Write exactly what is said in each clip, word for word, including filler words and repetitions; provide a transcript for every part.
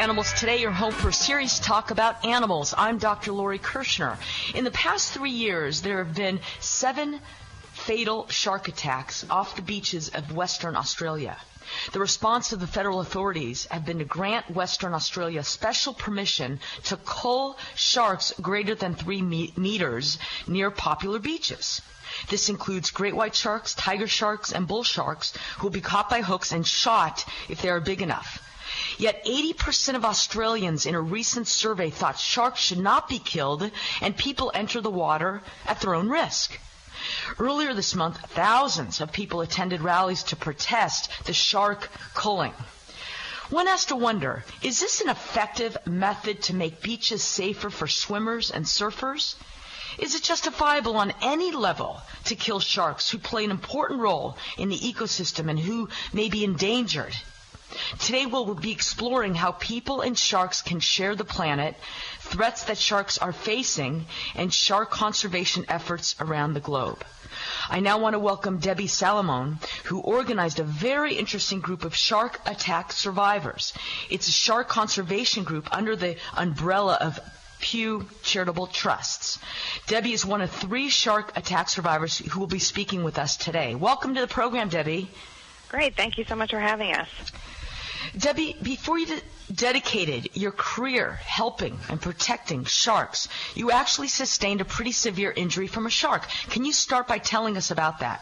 Animals Today, your home for serious talk about animals. I'm Doctor Lori Kirshner. In the past three years, there have been seven fatal shark attacks off the beaches of Western Australia. The response of the federal authorities have been to grant Western Australia special permission to cull sharks greater than three me- meters near popular beaches. This includes great white sharks, tiger sharks, and bull sharks who will be caught by hooks and shot if they are big enough. Yet eighty percent of Australians in a recent survey thought sharks should not be killed and people enter the water at their own risk. Earlier this month, thousands of people attended rallies to protest the shark culling. One has to wonder, is this an effective method to make beaches safer for swimmers and surfers? Is it justifiable on any level to kill sharks who play an important role in the ecosystem and who may be endangered? Today we'll be exploring how people and sharks can share the planet, threats that sharks are facing, and shark conservation efforts around the globe. I now want to welcome Debbie Salamone, who organized a very interesting group of shark attack survivors. It's a shark conservation group under the umbrella of Pew Charitable Trusts. Debbie is one of three shark attack survivors who will be speaking with us today. Welcome to the program, Debbie. Great. Thank you so much for having us. Debbie, before you de- dedicated your career helping and protecting sharks, you actually sustained a pretty severe injury from a shark. Can you start by telling us about that?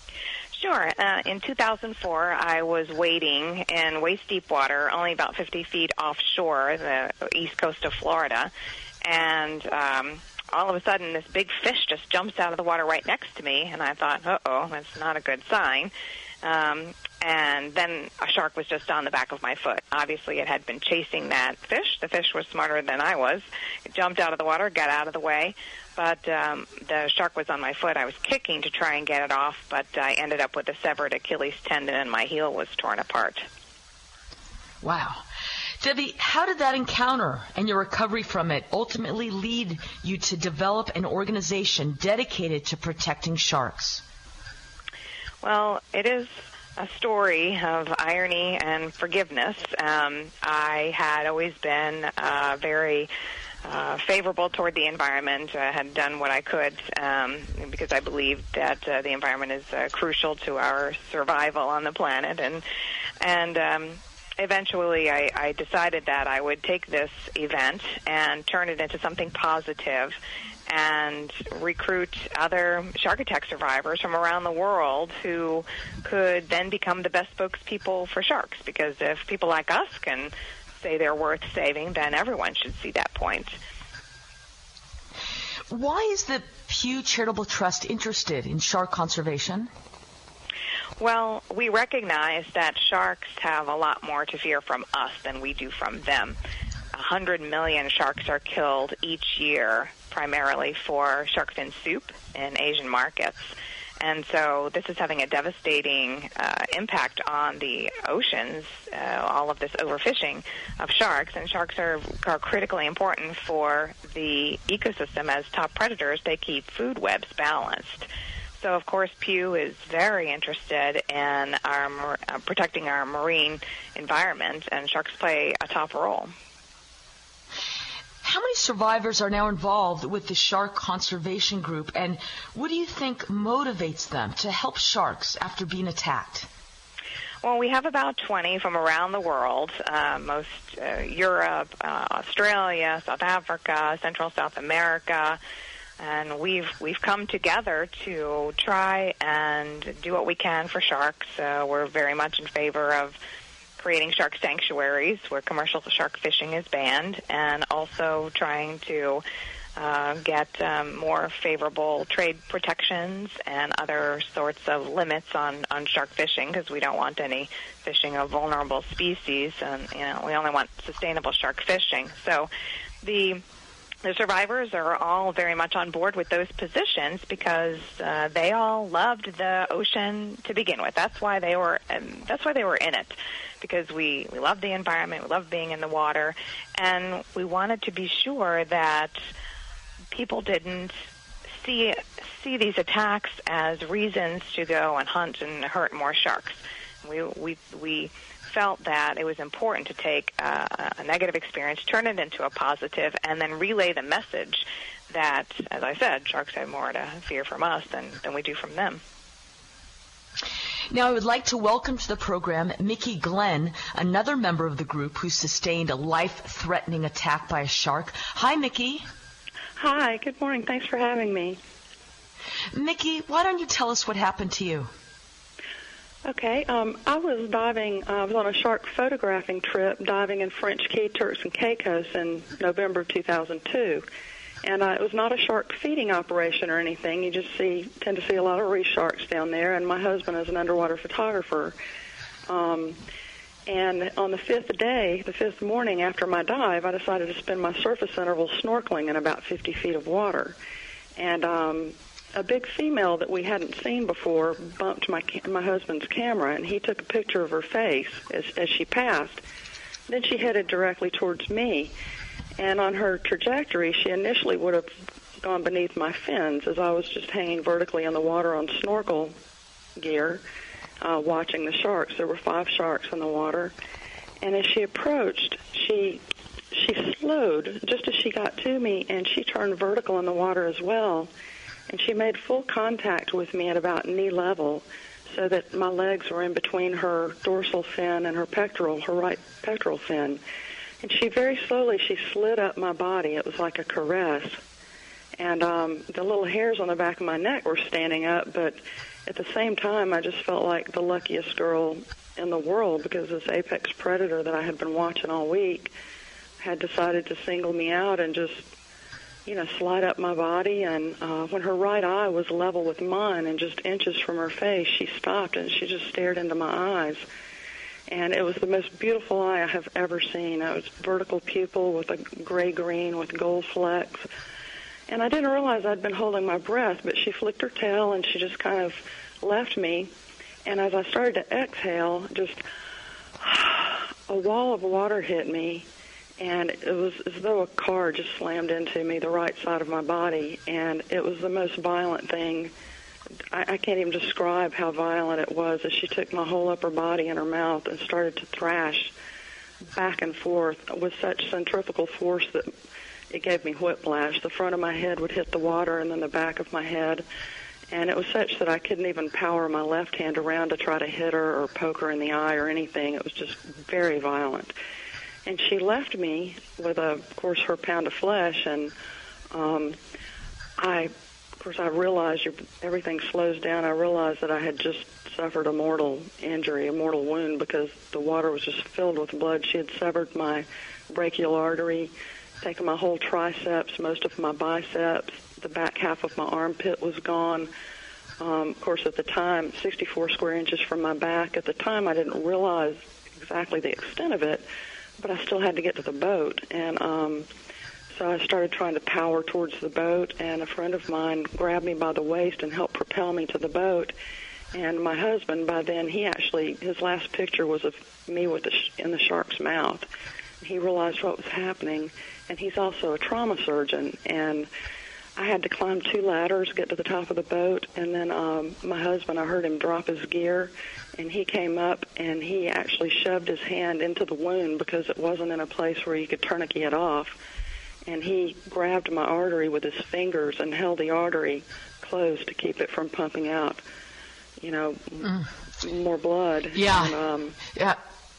Sure. Uh, in two thousand four, I was wading in waist-deep water, only about fifty feet offshore, the east coast of Florida, and um, all of a sudden this big fish just jumps out of the water right next to me, and I thought, uh-oh, that's not a good sign. Um, and then a shark was just on the back of my foot. Obviously, it had been chasing that fish. The fish was smarter than I was. It jumped out of the water, got out of the way, but um, the shark was on my foot. I was kicking to try and get it off, but I ended up with a severed Achilles tendon, and my heel was torn apart. Wow. Debbie, how did that encounter and your recovery from it ultimately lead you to develop an organization dedicated to protecting sharks? Well, it is a story of irony and forgiveness. Um, I had always been uh, very uh, favorable toward the environment. I had done what I could um, because I believed that uh, the environment is uh, crucial to our survival on the planet. And and um, eventually I, I decided that I would take this event and turn it into something positive and recruit other shark attack survivors from around the world who could then become the best spokespeople for sharks. Because if people like us can say they're worth saving, then everyone should see that point. Why is the Pew Charitable Trust interested in shark conservation? Well, we recognize that sharks have a lot more to fear from us than we do from them. one hundred million sharks are killed each year, primarily for shark fin soup in Asian markets. And so this is having a devastating uh, impact on the oceans, uh, all of this overfishing of sharks. And sharks are, are critically important for the ecosystem as top predators. They keep food webs balanced. So, of course, Pew is very interested in our, uh, protecting our marine environment, and sharks play a top role. How many survivors are now involved with the Shark Conservation Group, and what do you think motivates them to help sharks after being attacked? Well, we have about twenty from around the world, uh, most uh, Europe, uh, Australia, South Africa, Central South America, and we've we've come together to try and do what we can for sharks. Uh, we're very much in favor of creating shark sanctuaries where commercial shark fishing is banned, and also trying to uh, get um, more favorable trade protections and other sorts of limits on, on shark fishing, because we don't want any fishing of vulnerable species, and you know we only want sustainable shark fishing. So the The survivors are all very much on board with those positions because uh, they all loved the ocean to begin with. That's why they were. Um, that's why they were in it, because we we love the environment, we love being in the water, and we wanted to be sure that people didn't see see these attacks as reasons to go and hunt and hurt more sharks. We we we felt that it was important to take uh, a negative experience, turn it into a positive, and then relay the message that, as I said, sharks have more to fear from us than, than we do from them. Now, I would like to welcome to the program Mickey Glenn, another member of the group who sustained a life-threatening attack by a shark. Hi, Mickey. Hi, good morning. Thanks for having me. Mickey, why don't you tell us what happened to you? Okay, um, I was diving, uh, I was on a shark photographing trip, diving in French Key, Turks and Caicos in November of two thousand two. And uh, it was not a shark feeding operation or anything. You just see, tend to see a lot of reef sharks down there, and my husband is an underwater photographer. Um, and on the fifth day, the fifth morning after my dive, I decided to spend my surface interval snorkeling in about fifty feet of water. And um, a big female that we hadn't seen before bumped my my husband's camera, and he took a picture of her face as, as she passed. Then she headed directly towards me. And on her trajectory, she initially would have gone beneath my fins as I was just hanging vertically in the water on snorkel gear, uh, watching the sharks. There were five sharks in the water. And as she approached, she she slowed just as she got to me, and she turned vertical in the water as well. And she made full contact with me at about knee level, so that my legs were in between her dorsal fin and her pectoral, her right pectoral fin. And she very slowly, she slid up my body. It was like a caress. And um, the little hairs on the back of my neck were standing up, but at the same time, I just felt like the luckiest girl in the world, because this apex predator that I had been watching all week had decided to single me out and just, you know, slide up my body. And uh, when her right eye was level with mine and just inches from her face, she stopped and she just stared into my eyes. And it was the most beautiful eye I have ever seen. It was vertical pupil with a gray-green with gold flecks. And I didn't realize I'd been holding my breath, but she flicked her tail and she just kind of left me. And as I started to exhale, just a wall of water hit me. And it was as though a car just slammed into me, the right side of my body. And it was the most violent thing. I, I can't even describe how violent it was as she took my whole upper body in her mouth and started to thrash back and forth with such centrifugal force that it gave me whiplash. The front of my head would hit the water and then the back of my head. And it was such that I couldn't even power my left hand around to try to hit her or poke her in the eye or anything. It was just very violent. And she left me with, a, of course, her pound of flesh. And um, I... Of course, I realized your, everything slows down. I realized that I had just suffered a mortal injury, a mortal wound, because the water was just filled with blood. She had severed my brachial artery, taken my whole triceps, most of my biceps. The back half of my armpit was gone. Um, of course, at the time, sixty-four square inches from my back. At the time, I didn't realize exactly the extent of it, but I still had to get to the boat. And um So I started trying to power towards the boat, and a friend of mine grabbed me by the waist and helped propel me to the boat. And my husband, by then, he actually, his last picture was of me with the sh- in the shark's mouth. He realized what was happening, and he's also a trauma surgeon. And I had to climb two ladders, get to the top of the boat, and then um, my husband, I heard him drop his gear, and he came up, and he actually shoved his hand into the wound because it wasn't in a place where you could tourniquet it off. And he grabbed my artery with his fingers and held the artery closed to keep it from pumping out, you know, mm. more blood. Yeah. And, um, yeah.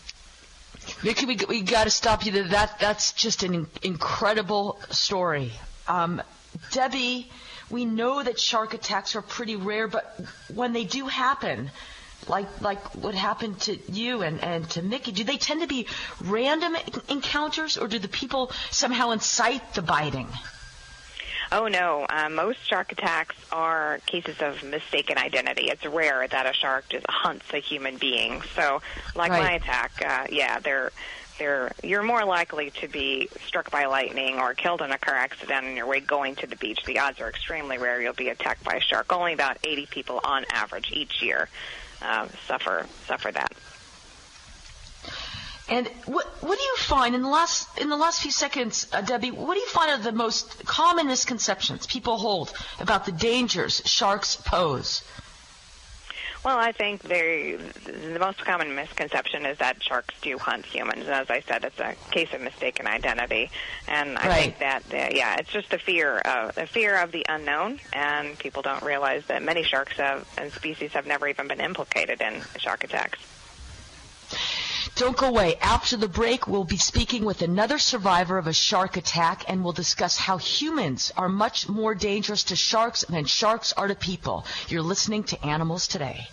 Mickey, we, we got to stop you there. That, that's just an in- incredible story. Um, Debbie, we know that shark attacks are pretty rare, but when they do happen, like like what happened to you and, and to Mickey, do they tend to be random encounters, or do the people somehow incite the biting? Oh, no. Uh, most shark attacks are cases of mistaken identity. It's rare that a shark just hunts a human being. So, like right. my attack, uh, yeah, they're they're you're more likely to be struck by lightning or killed in a car accident on your way going to the beach. The odds are extremely rare you'll be attacked by a shark. Only about eighty people on average each year Uh, suffer suffer that. And what what do you find in the last in the last few seconds, uh, Debbie? What do you find are the most common misconceptions people hold about the dangers sharks pose? Well, I think they, the most common misconception is that sharks do hunt humans. And as I said, it's a case of mistaken identity. And I right. think that, uh, yeah, it's just a fear of, a fear of the unknown. And people don't realize that many sharks have, and species have never even been implicated in shark attacks. Don't go away. After the break, we'll be speaking with another survivor of a shark attack, and we'll discuss how humans are much more dangerous to sharks than sharks are to people. You're listening to Animals Today.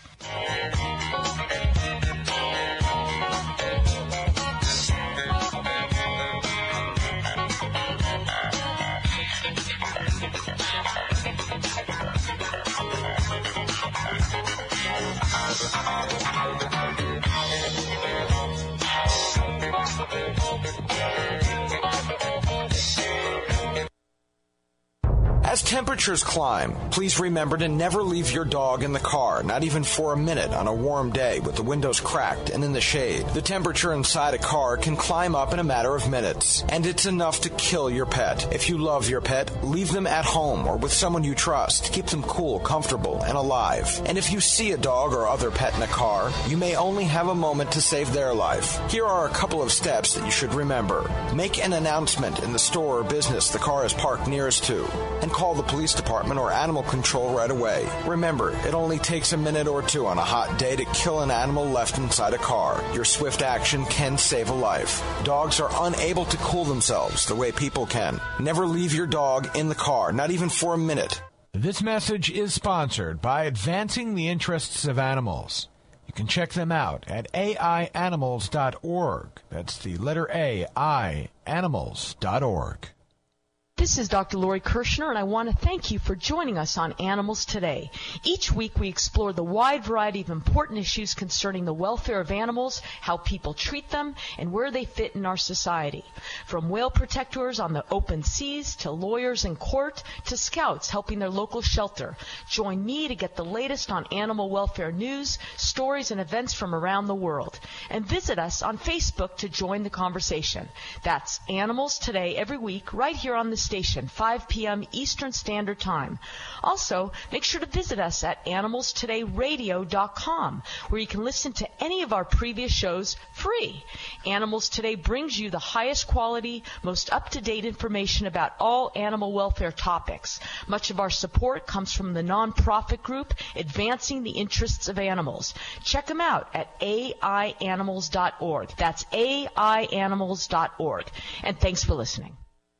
As temperatures climb, please remember to never leave your dog in the car, not even for a minute on a warm day with the windows cracked and in the shade. The temperature inside a car can climb up in a matter of minutes, and it's enough to kill your pet. If you love your pet, leave them at home or with someone you trust. Keep them cool, comfortable, and alive. And if you see a dog or other pet in a car, you may only have a moment to save their life. Here are a couple of steps that you should remember. Make an announcement in the store or business the car is parked nearest to, and call the police department or animal control right away. Remember, it only takes a minute or two on a hot day to kill an animal left inside a car. Your swift action can save a life. Dogs are unable to cool themselves the way people can. Never leave your dog in the car, not even for a minute. This message is sponsored by Advancing the Interests of Animals. You can check them out at A I animals dot org. That's the letter A, I, animals dot org. This is Doctor Lori Kirshner, and I want to thank you for joining us on Animals Today. Each week we explore the wide variety of important issues concerning the welfare of animals, how people treat them, and where they fit in our society. From whale protectors on the open seas, to lawyers in court, to scouts helping their local shelter. Join me to get the latest on animal welfare news, stories, and events from around the world. And visit us on Facebook to join the conversation. That's Animals Today every week right here on the station, five p.m. Eastern Standard Time. Also, make sure to visit us at animals today radio dot com, where you can listen to any of our previous shows free. Animals Today brings you the highest quality, most up-to-date information about all animal welfare topics. Much of our support comes from the nonprofit group Advancing the Interests of Animals. Check them out at A I animals dot org. That's A I animals dot org. And thanks for listening.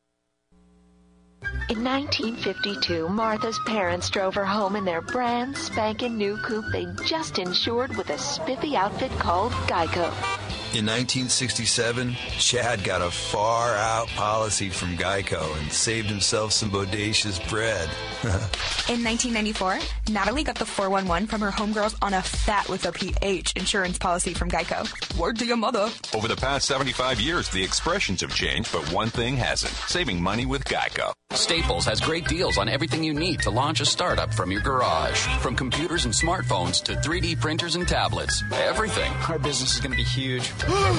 In nineteen fifty-two, Martha's parents drove her home in their brand spanking new coupe they'd just insured with a spiffy outfit called Geico. In nineteen sixty-seven, Chad got a far-out policy from Geico and saved himself some bodacious bread. In nineteen ninety-four, Natalie got the four one one from her homegirls on a fat with a P H insurance policy from Geico. Word to your mother. Over the past seventy-five years, the expressions have changed, but one thing hasn't. Saving money with Geico. Staples has great deals on everything you need to launch a startup from your garage. From computers and smartphones to three D printers and tablets. Everything. Our business is going to be huge.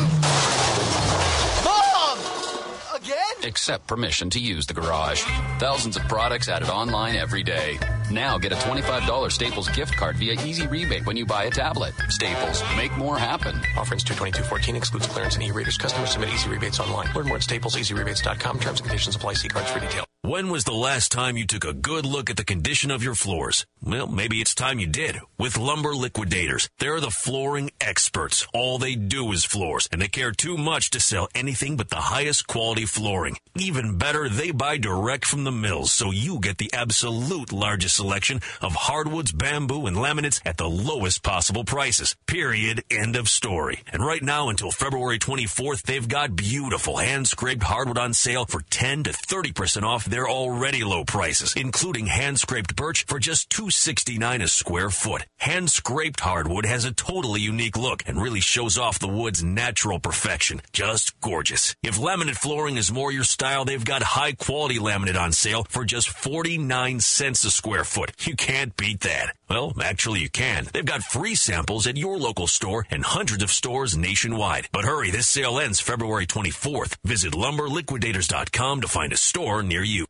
Mom! Again? Except permission to use the garage. Thousands of products added online every day. Now get a twenty-five dollars Staples gift card via Easy Rebate when you buy a tablet. Staples. Make more happen. Offerings two twenty-two fourteen excludes clearance and e-readers. Customers submit Easy Rebates online. Learn more at staples easy rebates dot com. Terms and conditions apply. See cards for detail. When was the last time you took a good look at the condition of your floors? Well, maybe it's time you did with Lumber Liquidators. They're the flooring experts. All they do is floors, and they care too much to sell anything but the highest quality flooring. Even better, they buy direct from the mills, so you get the absolute largest selection of hardwoods, bamboo, and laminates at the lowest possible prices. Period. End of story. And right now until February twenty-fourth, they've got beautiful hand-scraped hardwood on sale for ten to thirty percent off their already low prices, including hand-scraped birch for just two dollars and sixty-nine cents a square foot. Hand-scraped hardwood has a totally unique look and really shows off the wood's natural perfection. Just gorgeous. If laminate flooring is more your style, they've got high-quality laminate on sale for just forty-nine cents a square foot. You can't beat that. Well, actually you can. They've got free samples at your local store and hundreds of stores nationwide. But hurry, this sale ends February twenty-fourth. Visit lumber liquidators dot com to find a store near you.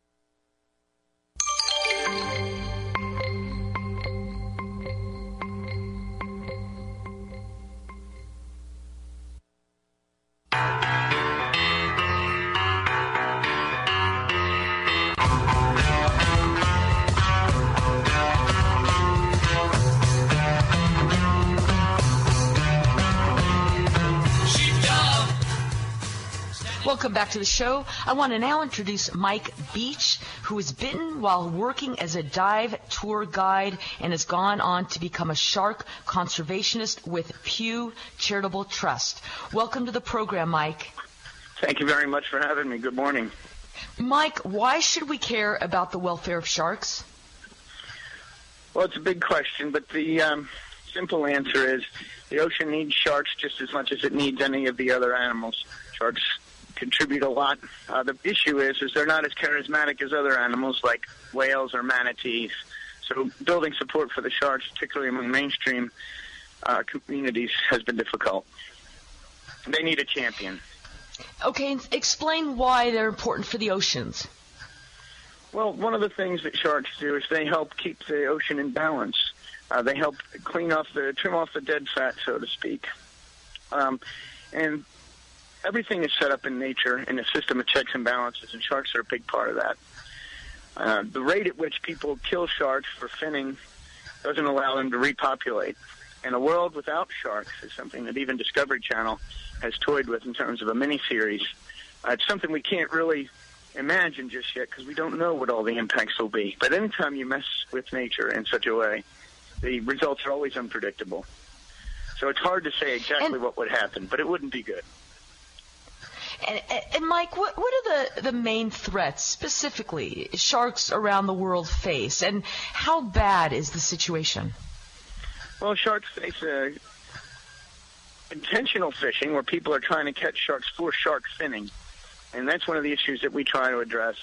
Welcome back to the show. I want to now introduce Mike Beach, who was bitten while working as a dive tour guide and has gone on to become a shark conservationist with Pew Charitable Trust. Welcome to the program, Mike. Thank you very much for having me. Good morning. Mike, why should we care about the welfare of sharks? Well, it's a big question, but the um, simple answer is the ocean needs sharks just as much as it needs any of the other animals. Sharks contribute a lot. Uh, the issue is, is they're not as charismatic as other animals like whales or manatees. So building support for the sharks, particularly among mainstream uh, communities, has been difficult. They need a champion. Okay, explain why they're important for the oceans. Well, one of the things that sharks do is they help keep the ocean in balance. Uh, they help clean off the, trim off the dead fat, so to speak. Um, and everything is set up in nature in a system of checks and balances, and sharks are a big part of that. Uh, the rate at which people kill sharks for finning doesn't allow them to repopulate. And a world without sharks is something that even Discovery Channel has toyed with in terms of a miniseries. Uh, it's something we can't really imagine just yet because we don't know what all the impacts will be. But anytime you mess with nature in such a way, the results are always unpredictable. So it's hard to say exactly and, what would happen, but it wouldn't be good. And, and Mike, what, what are the, the main threats specifically sharks around the world face, and how bad is the situation? Well, sharks face uh, intentional fishing where people are trying to catch sharks for shark finning, and that's one of the issues that we try to address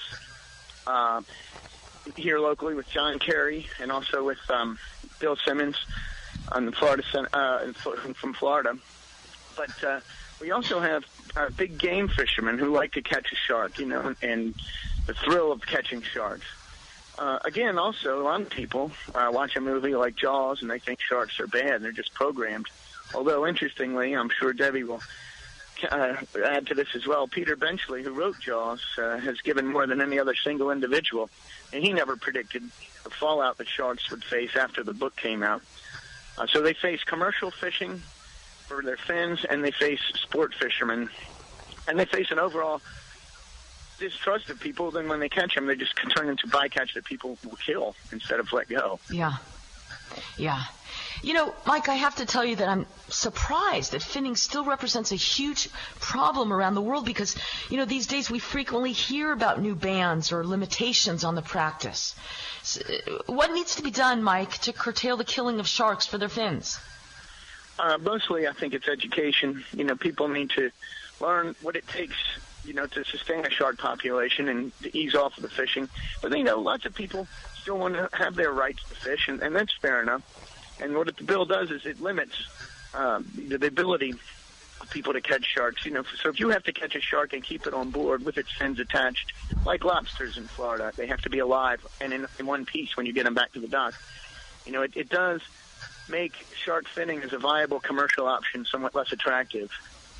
uh, here locally with John Kerry and also with um, Bill Simmons on the Florida uh, from Florida. But uh, we also have uh, big game fishermen who like to catch a shark, you know, and the thrill of catching sharks. Uh, again, also, a lot of people uh, watch a movie like Jaws and they think sharks are bad. They're just programmed. Although, interestingly, I'm sure Debbie will uh, add to this as well. Peter Benchley, who wrote Jaws, uh, has given more than any other single individual, and he never predicted the fallout that sharks would face after the book came out. Uh, so they face commercial fishing for their fins, and they face sport fishermen, and they face an overall distrust of people. Then when they catch them, they just turn into bycatch that people will kill instead of let go. Yeah, yeah. You know, Mike, I have to tell you that I'm surprised that finning still represents a huge problem around the world because, you know, these days we frequently hear about new bans or limitations on the practice. So, what needs to be done, Mike, to curtail the killing of sharks for their fins? Uh, mostly, I think it's education. You know, people need to learn what it takes, you know, to sustain a shark population and to ease off of the fishing. But, you know, lots of people still want to have their rights to fish, and, and that's fair enough. And what the bill does is it limits uh, the ability of people to catch sharks. You know, so if you have to catch a shark and keep it on board with its fins attached, like lobsters in Florida, they have to be alive and in, in one piece when you get them back to the dock. You know, it, it does make shark finning as a viable commercial option somewhat less attractive,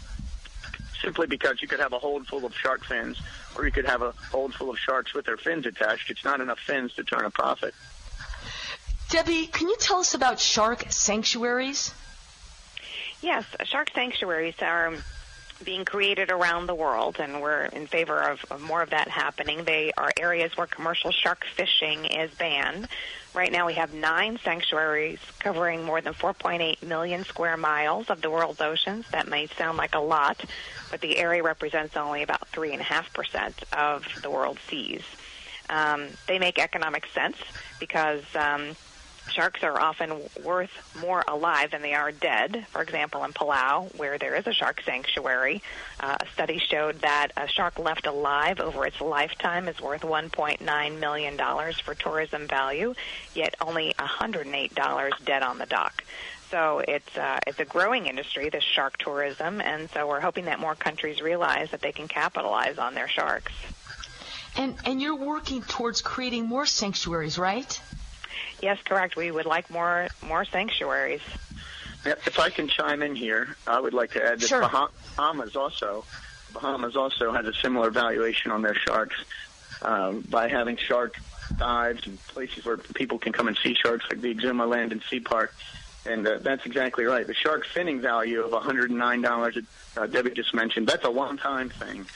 simply because you could have a hold full of shark fins, or you could have a hold full of sharks with their fins attached. It's not enough fins to turn a profit. Debbie, can you tell us about shark sanctuaries? Yes, shark sanctuaries are being created around the world, and we're in favor of, of more of that happening. They are areas where commercial shark fishing is banned. Right now we have nine sanctuaries covering more than four point eight million square miles of the world's oceans. That may sound like a lot, but the area represents only about three point five percent of the world's seas. Um, they make economic sense because um, sharks are often worth more alive than they are dead. For example, in Palau, where there is a shark sanctuary, uh, a study showed that a shark left alive over its lifetime is worth one point nine million dollars for tourism value, yet only one hundred eight dollars dead on the dock. So it's uh, it's a growing industry, this shark tourism, and so we're hoping that more countries realize that they can capitalize on their sharks. And and you're working towards creating more sanctuaries, right? Yes, correct. We would like more more sanctuaries. If I can chime in here, I would like to add that sure. Bahamas also Bahamas also has a similar valuation on their sharks um, by having shark dives and places where people can come and see sharks, like the Exuma Land and Sea Park. And uh, that's exactly right. The shark finning value of one hundred nine dollars that uh, Debbie just mentioned, that's a one-time thing.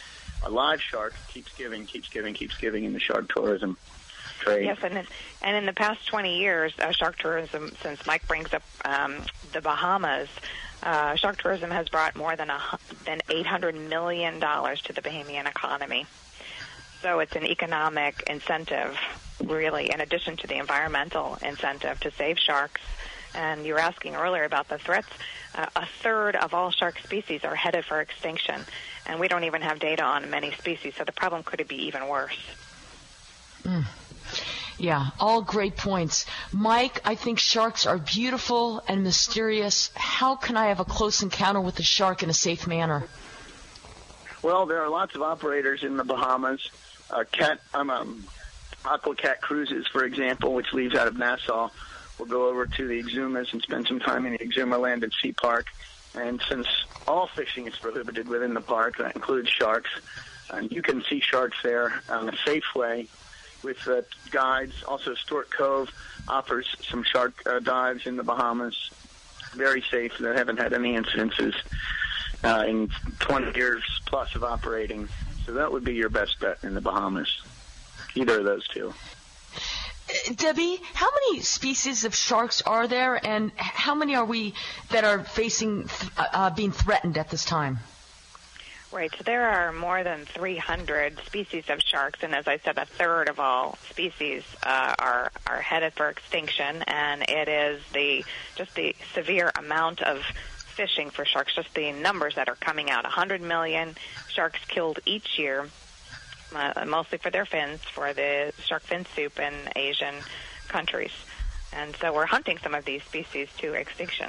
a live shark keeps giving, keeps giving, keeps giving in the shark tourism trade. Yes, and in, and in the past twenty years, uh, shark tourism, since Mike brings up um, the Bahamas, uh, shark tourism has brought more than, a, than eight hundred million dollars to the Bahamian economy. So it's an economic incentive, really, in addition to the environmental incentive to save sharks. And you were asking earlier about the threats. Uh, a third of all shark species are headed for extinction, and we don't even have data on many species, so the problem could be even worse. Mm. Yeah, all great points. Mike, I think sharks are beautiful and mysterious. How can I have a close encounter with a shark in a safe manner? Well, there are lots of operators in the Bahamas. Uh, cat, um, um, Aqua Cat Cruises, for example, which leaves out of Nassau, will go over to the Exumas and spend some time in the Exuma Land and Sea Park. And since all fishing is prohibited within the park, that includes sharks, and you can see sharks there on a safe way with uh, guides. Also, Stewart Cove offers some shark uh, dives in the Bahamas. Very safe. They haven't had any incidences uh, in twenty years plus of operating. So that would be your best bet in the Bahamas, either of those two. Debbie, how many species of sharks are there, and how many are we that are facing uh, being threatened at this time? Right, so there are more than three hundred species of sharks, and as I said, a third of all species uh, are are headed for extinction, and it is the just the severe amount of fishing for sharks, just the numbers that are coming out. one hundred million sharks killed each year, uh, mostly for their fins, for the shark fin soup in Asian countries. And so we're hunting some of these species to extinction.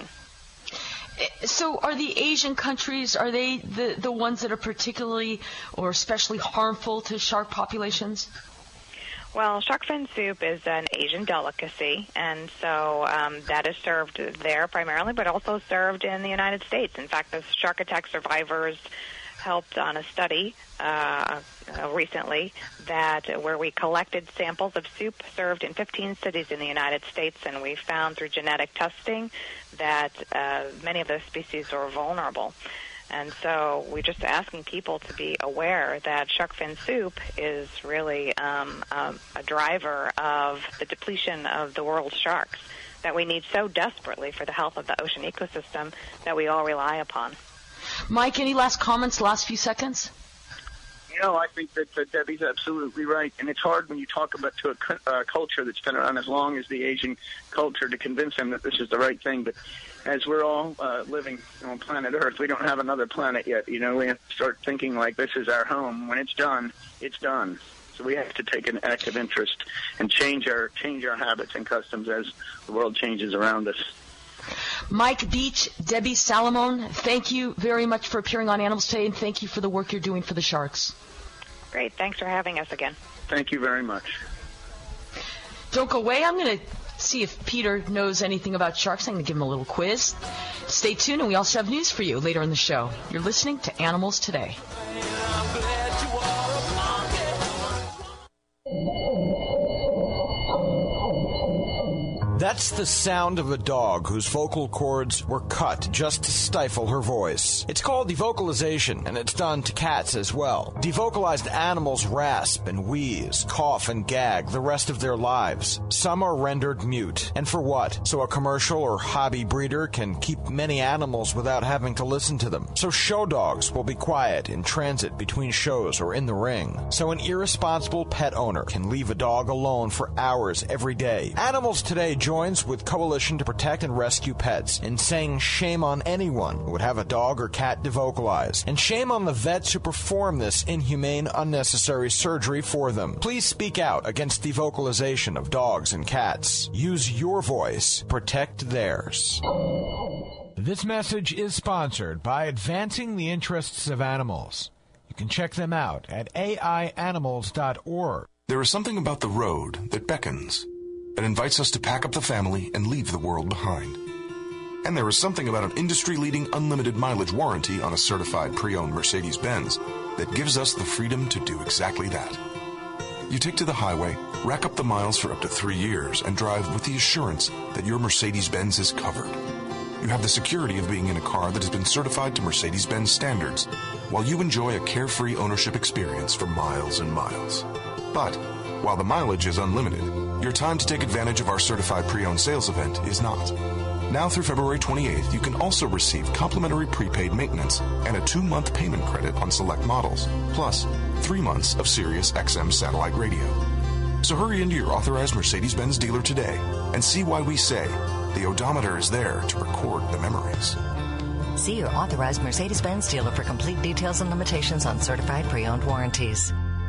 So are the Asian countries, are they the, the ones that are particularly or especially harmful to shark populations? Well, shark fin soup is an Asian delicacy, and so um, that is served there primarily, but also served in the United States. In fact, the shark attack survivors helped on a study uh, uh, recently that where we collected samples of soup served in fifteen cities in the United States, and we found through genetic testing that uh, many of those species are vulnerable. And so we're just asking people to be aware that shark fin soup is really um, um, a driver of the depletion of the world's sharks that we need so desperately for the health of the ocean ecosystem that we all rely upon. Mike, any last comments, last few seconds? You know, I think that, that Debbie's absolutely right, and it's hard when you talk about to a uh, culture that's been around as long as the Asian culture to convince them that this is the right thing. But as we're all uh, living on planet Earth, we don't have another planet yet. You know, we have to start thinking like this is our home. When it's done, it's done. So we have to take an active interest and change our change our habits and customs as the world changes around us. Mike Beach, Debbie Salamone, thank you very much for appearing on Animals Today, and thank you for the work you're doing for the sharks. Great. Thanks for having us again. Thank you very much. Don't go away. I'm going to see if Peter knows anything about sharks. I'm going to give him a little quiz. Stay tuned, and we also have news for you later in the show. You're listening to Animals Today. That's the sound of a dog whose vocal cords were cut just to stifle her voice. It's called devocalization, and it's done to cats as well. Devocalized animals rasp and wheeze, cough and gag the rest of their lives. Some are rendered mute. And for what? So a commercial or hobby breeder can keep many animals without having to listen to them. So show dogs will be quiet in transit between shows or in the ring. So an irresponsible pet owner can leave a dog alone for hours every day. Animals Today joins with Coalition to Protect and Rescue Pets in saying shame on anyone who would have a dog or cat devocalized, and shame on the vets who perform this inhumane, unnecessary surgery for them. Please speak out against devocalization of dogs and cats. Use your voice. Protect theirs. This message is sponsored by Advancing the Interests of Animals. You can check them out at A I animals dot org. There is something about the road that beckons, that invites us to pack up the family and leave the world behind. And there is something about an industry-leading unlimited mileage warranty on a certified pre-owned Mercedes-Benz that gives us the freedom to do exactly that. You take to the highway, rack up the miles for up to three years, and drive with the assurance that your Mercedes-Benz is covered. You have the security of being in a car that has been certified to Mercedes-Benz standards, while you enjoy a carefree ownership experience for miles and miles. But while the mileage is unlimited, your time to take advantage of our certified pre-owned sales event is not. Now through February twenty-eighth, you can also receive complimentary prepaid maintenance and a two-month payment credit on select models, plus three months of Sirius X M satellite radio. So hurry into your authorized Mercedes-Benz dealer today and see why we say the odometer is there to record the memories. See your authorized Mercedes-Benz dealer for complete details and limitations on certified pre-owned warranties.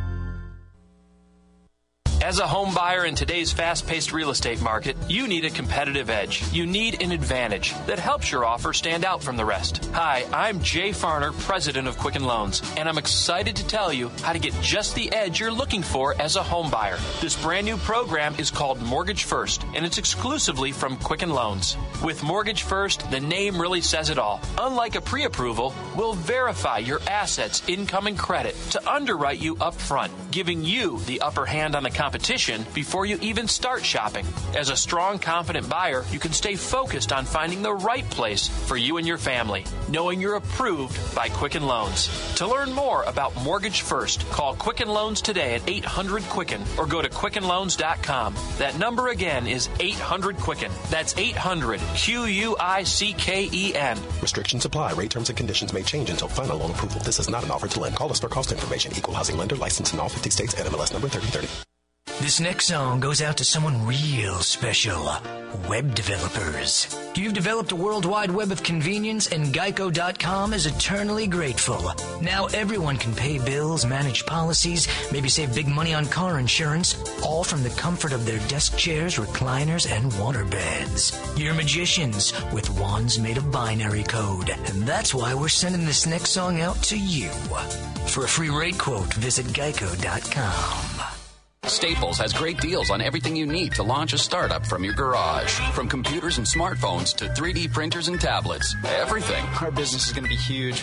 As a home buyer in today's fast-paced real estate market, you need a competitive edge. You need an advantage that helps your offer stand out from the rest. Hi, I'm Jay Farner, president of Quicken Loans, and I'm excited to tell you how to get just the edge you're looking for as a home buyer. This brand new program is called Mortgage First, and it's exclusively from Quicken Loans. With Mortgage First, the name really says it all. Unlike a pre-approval, we'll verify your assets, income, and credit to underwrite you up front, giving you the upper hand on the competition before you even start shopping. As a strong, confident buyer, you can stay focused on finding the right place for you and your family, knowing you're approved by Quicken Loans. To learn more about Mortgage First, call Quicken Loans today at eight hundred Quicken or go to quicken loans dot com. That number again is eight hundred Quicken. That's eight hundred Q U I C K E N. Restrictions apply. Rate terms and conditions may change until final loan approval. This is not an offer to lend. Call us for cost information. Equal housing lender licensed in all fifty states and M L S number thirty thirty. This next song goes out to someone real special. Web developers. You've developed a world wide web of convenience, and Geico dot com is eternally grateful. Now everyone can pay bills, manage policies, maybe save big money on car insurance, all from the comfort of their desk chairs, recliners, and waterbeds. You're magicians with wands made of binary code, and that's why we're sending this next song out to you. For a free rate quote, visit Geico dot com. Staples has great deals on everything you need to launch a startup from your garage. From computers and smartphones to three D printers and tablets. Everything. Our business is going to be huge.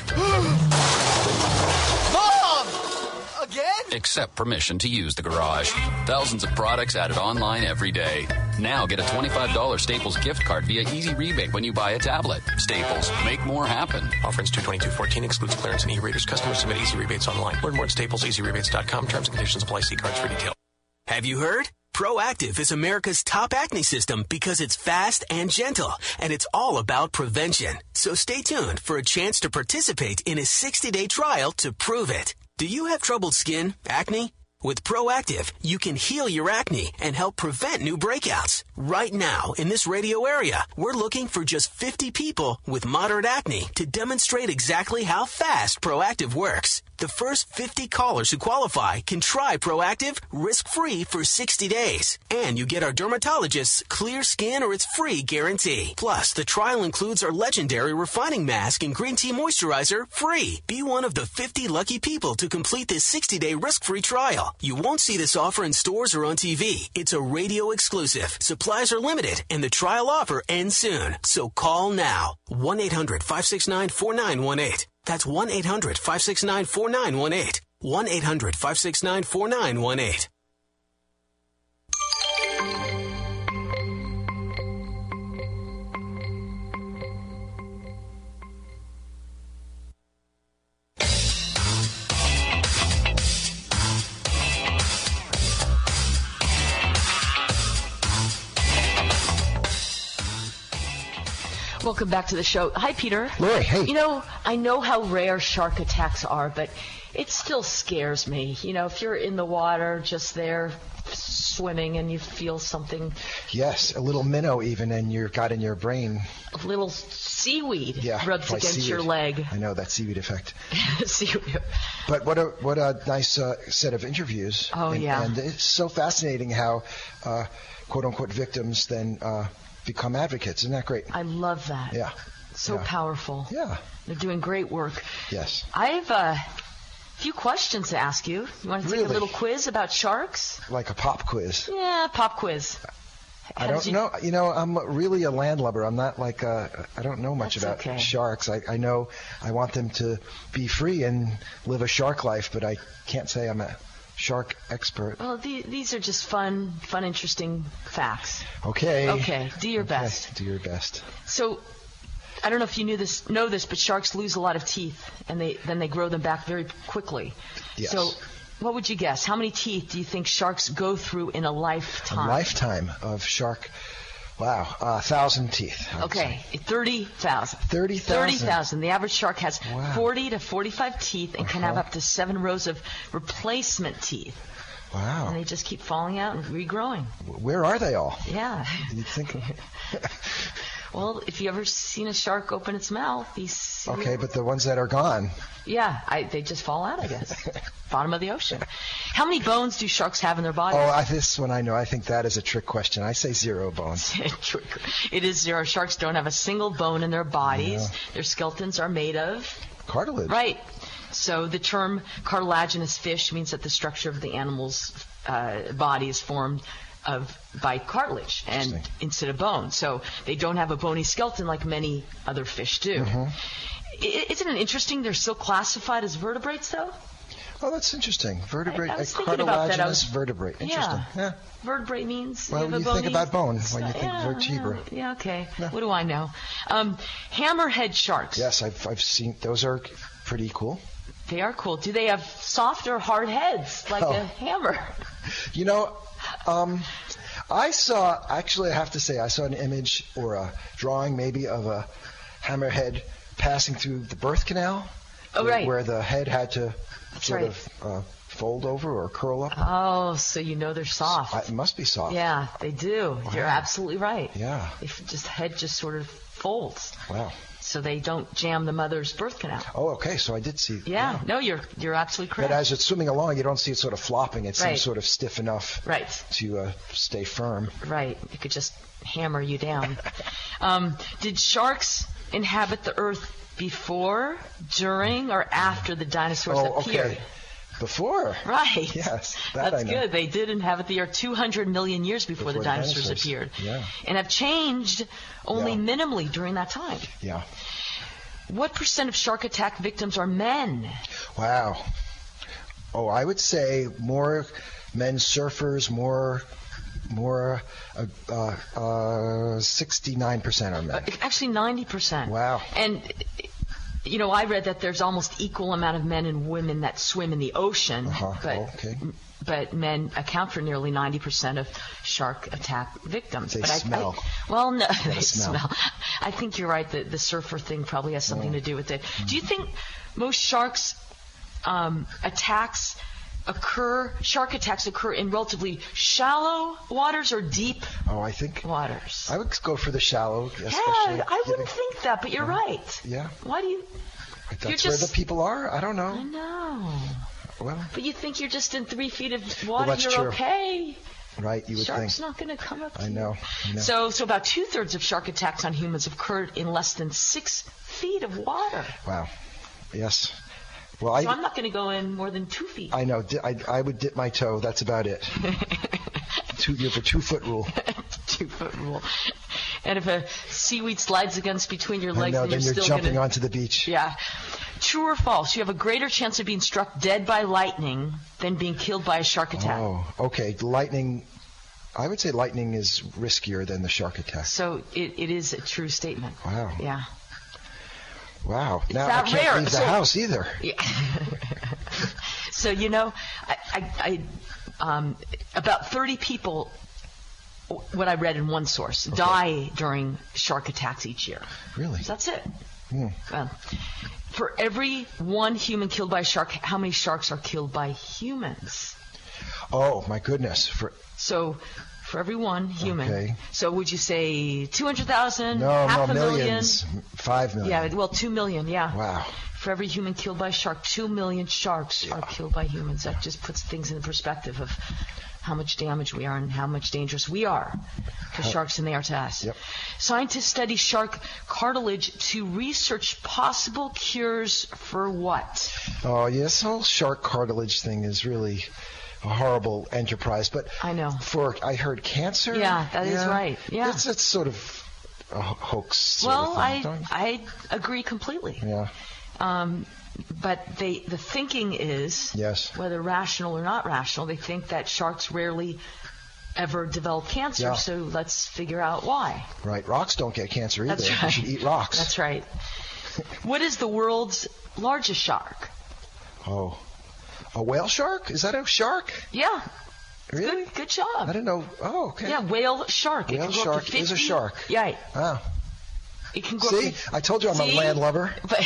Mom! Again? Except permission to use the garage. Thousands of products added online every day. Now get a twenty-five dollars Staples gift card via Easy Rebate when you buy a tablet. Staples. Make more happen. Offer ends two twenty-two fourteen. Excludes clearance and E-raters. Customers submit Easy Rebates online. Learn more at staples easy rebates dot com. Terms and conditions apply. See cards for details. Have you heard? Proactive is America's top acne system because it's fast and gentle, and it's all about prevention. So stay tuned for a chance to participate in a sixty-day trial to prove it. Do you have troubled skin, acne? With Proactive, you can heal your acne and help prevent new breakouts. Right now, in this radio area, we're looking for just fifty people with moderate acne to demonstrate exactly how fast Proactive works. The first fifty callers who qualify can try Proactive risk-free for sixty days. And you get our dermatologist's clear skin or it's free guarantee. Plus, the trial includes our legendary refining mask and green tea moisturizer free. Be one of the fifty lucky people to complete this sixty-day risk-free trial. You won't see this offer in stores or on T V. It's a radio exclusive. Supplies are limited, and the trial offer ends soon. So call now. one eight hundred five six nine four nine one eight. That's one eight hundred five six nine four nine one eight. one eight hundred five six nine four nine one eight. Welcome back to the show. Hi, Peter. Lori, hey. You know, I know how rare shark attacks are, but it still scares me. You know, if you're in the water, just there swimming, and you feel something. Yes, a little minnow even, and you've got in your brain. A little seaweed yeah, rubs against seaweed. your leg. I know, that seaweed effect. Seaweed. But what a what a nice uh, set of interviews. Oh, and, yeah. And it's so fascinating how, uh, quote-unquote, victims then uh, become advocates. Isn't that great? I love that. Yeah. So yeah. powerful. Yeah. They're doing great work. Yes. I have a few questions to ask you. You want to take really? a little quiz about sharks? Like a pop quiz. Yeah, pop quiz. I don't you... know. You know, I'm really a landlubber. I'm not like a, I don't know much That's about okay. sharks. I, I know I want them to be free and live a shark life, but I can't say I'm a shark expert. Well, the, these are just fun, fun, interesting facts. Okay. Okay. Do your okay. best. Do your best. So, I don't know if you knew this, know this, but sharks lose a lot of teeth, and they then they grow them back very quickly. Yes. So, what would you guess? How many teeth do you think sharks go through in a lifetime? A lifetime of shark. Wow, a uh, thousand teeth. Okay, thirty thousand. Thirty thousand. Thirty thousand. The average shark has wow. forty to forty-five teeth and uh-huh. can have up to seven rows of replacement teeth. Wow. And they just keep falling out and regrowing. Where are they all? Yeah. You think? Well, if you ever seen a shark open its mouth, he's... Okay, but the ones that are gone... Yeah, I, they just fall out, I guess. Bottom of the ocean. How many bones do sharks have in their bodies? Oh, I, this one I know. I think that is a trick question. I say zero bones. It is zero. Sharks don't have a single bone in their bodies. Yeah. Their skeletons are made of... cartilage. Right. So the term cartilaginous fish means that the structure of the animal's uh, body is formed of by cartilage and instead of bone. So they don't have a bony skeleton like many other fish do. Mm-hmm. I, isn't it interesting they're still classified as vertebrates, though? Oh, that's interesting. Vertebrate, I, I was a thinking about that. I was, vertebrate. Interesting. Yeah. yeah. Vertebrate means well, you, have you a think bony, about bone when you think yeah, vertebra. Yeah, yeah okay. Yeah. What do I know? Um, hammerhead sharks. Yes, I've I've seen those are pretty cool. They are cool. Do they have soft or hard heads like oh. a hammer? You know, um, I saw, actually I have to say, I saw an image or a drawing maybe of a hammerhead passing through the birth canal. Oh, where, right. Where the head had to That's sort right. of uh, fold over or curl up. Oh, so you know they're soft. So, it must be soft. Yeah, they do. Wow. You're absolutely right. Yeah. They just head just sort of folds. Wow. So they don't jam the mother's birth canal. Oh, okay. So I did see. Yeah. yeah. No, you're you're absolutely correct. But as it's swimming along, you don't see it sort of flopping. It seems right. sort of stiff enough right. to uh, stay firm. Right. It could just hammer you down. um, did sharks inhabit the earth before, during, or after the dinosaurs oh, appeared? Okay. Before. Right. Yes. That That's I know. good. They did inhabit the earth two hundred million years before, before the dinosaurs, dinosaurs appeared. Yeah. And have changed only yeah. minimally during that time. Yeah. What percent of shark attack victims are men? Wow. Oh, I would say more men surfers, more, more, uh, uh, uh, sixty-nine percent are men. Uh, actually, ninety percent. Wow. And, you know, I read that there's almost equal amount of men and women that swim in the ocean. Uh-huh. But, oh, okay. but men account for nearly ninety percent of shark attack victims. They but smell. I, I, well, no, they smell. smell. I think you're right. The, the surfer thing probably has something yeah. to do with it. Do you think most sharks um, attacks occur, shark attacks occur in relatively shallow waters or deep oh, I think waters? I would go for the shallow. Yeah, I wouldn't think that, but you're yeah. right. Yeah. Why do you? That's you're where just, the people are. I don't know. I know. Well, but you think you're just in three feet of water, well, that's you're true. okay. Right, you would Shark's think. not going to come up to I know, I know. So, so about two-thirds of shark attacks on humans have occurred in less than six feet of water. Wow. Yes. Well, so I, I'm not going to go in more than two feet. I know. I, I would dip my toe. That's about it. two, you have a two-foot rule. Two-foot rule. And if a seaweed slides against between your legs, I know, then, then you're, you're still jumping gonna, onto the beach. Yeah. True or false? You have a greater chance of being struck dead by lightning than being killed by a shark attack. Oh, okay. Lightning. I would say lightning is riskier than the shark attack. So it, it is a true statement. Wow. Yeah. Wow. It's now that I can't rare. leave the so, house either. Yeah. So, you know, I, I, I um, about thirty people, what I read in one source, okay. die during shark attacks each year. Really? So that's it. Hmm. Well, for every one human killed by a shark, how many sharks are killed by humans? Oh, my goodness. For So for every one human. Okay. So would you say two hundred thousand? No, half no, a millions. Million? Five million. Yeah, well, two million, yeah. Wow. For every human killed by a shark, two million sharks yeah. are killed by humans. That just puts things in perspective of how much damage we are and how much dangerous we are to how, sharks than they are to us. Yep. Scientists study shark cartilage to research possible cures for what? Oh, yes, this whole shark cartilage thing is really a horrible enterprise. But I know. For I heard cancer. Yeah, that yeah, is right. Yeah, it's, it's sort of a hoax. Sort well, of thing, I I agree completely. Yeah. Um, but they the thinking is, yes. whether rational or not rational, they think that sharks rarely ever develop cancer, Yeah. so let's figure out why. Right. Rocks don't get cancer either. That's You right. should eat rocks. That's right. What is the world's largest shark? Oh. A whale shark? Is that a shark? Yeah. Really? Good, good job. I didn't know. Oh, okay. Yeah, whale shark. It Whale can grow up to shark is a fifty shark. Yeah. Oh. It can grow See? up to, I told you I'm See? a land lover. But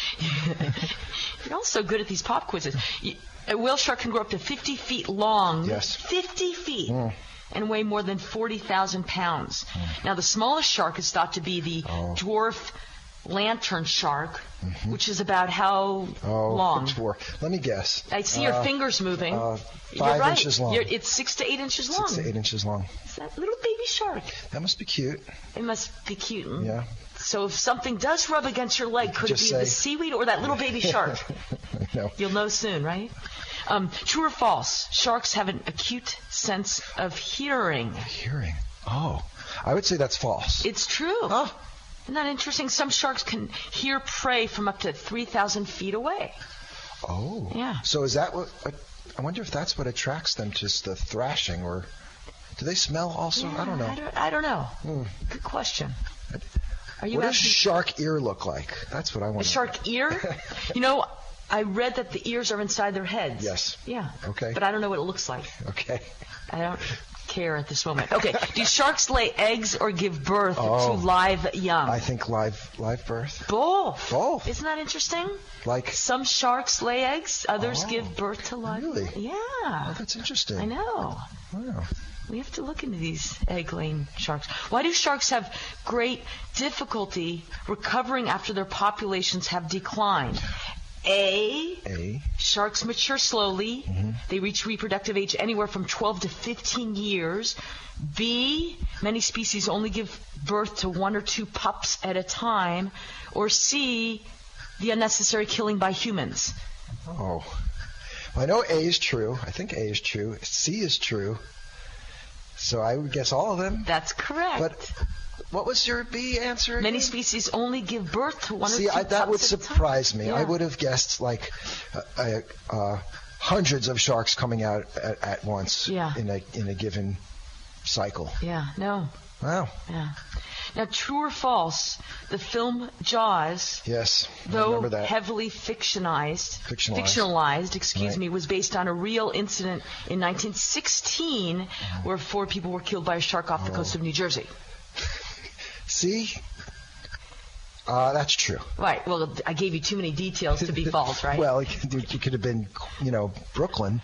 you're also good at these pop quizzes. You, a whale shark can grow up to fifty feet long. Yes. fifty feet. Mm. And weigh more than forty thousand pounds. Mm. Now, the smallest shark is thought to be the Oh. dwarf lantern shark, Mhm. which is about how Oh, long? it's four. Let me guess. I see your Uh, fingers moving. Uh, You're five right. inches long. You're, it's six to eight inches long. Six to eight inches long. It's that little baby shark. That must be cute. It must be cute. and- Yeah. So if something does rub against your leg, could it Just be the say- seaweed or that little baby shark? No. You'll know soon, right? Um, true or false? Sharks have an acute sense of hearing. Hearing. Oh. I would say that's false. It's true. Oh. Isn't that interesting? Some sharks can hear prey from up to three thousand feet away. Oh. Yeah. So is that what? Uh, I wonder if that's what attracts them, just the thrashing, or do they smell also? I don't know. I don't, I don't know. Hmm. Good question. Are you What does asking shark ear look like? That's what I a want. shark ear? You know, I read that the ears are inside their heads. Yes. Yeah. Okay. But I don't know what it looks like. Okay. I don't care at this moment. Okay. Do sharks lay eggs or give birth Oh. to live young? I think live live birth. Both. Both. Isn't that interesting? Like. Some sharks lay eggs, others Oh. give birth to live. Really? Yeah. Oh, that's interesting. I know. Wow. We have to look into these egg-laying sharks. Why do sharks have great difficulty recovering after their populations have declined? A, A. Sharks mature slowly. Mm-hmm. They reach reproductive age anywhere from twelve to fifteen years. B, many species only give birth to one or two pups at a time. Or C, the unnecessary killing by humans. Oh. Well, I know A is true. I think A is true. C is true. So I would guess all of them. That's correct. But what was your B answer again? Many species only give birth to one See, or two I, that would pups at a time. surprise me. Yeah. I would have guessed like uh, uh, uh, hundreds of sharks coming out at, at once Yeah. in a in a given cycle. Yeah, no. Wow. Yeah. Now, true or false, the film Jaws, Yes. I though remember that. heavily fictionized, Fictionalized. fictionalized, excuse Right. me, was based on a real incident in nineteen sixteen where four people were killed by a shark off the Oh. coast of New Jersey. See? Uh, that's true. Right. Well, I gave you too many details to be false, right? Well, it could, it could have been, you know, Brooklyn.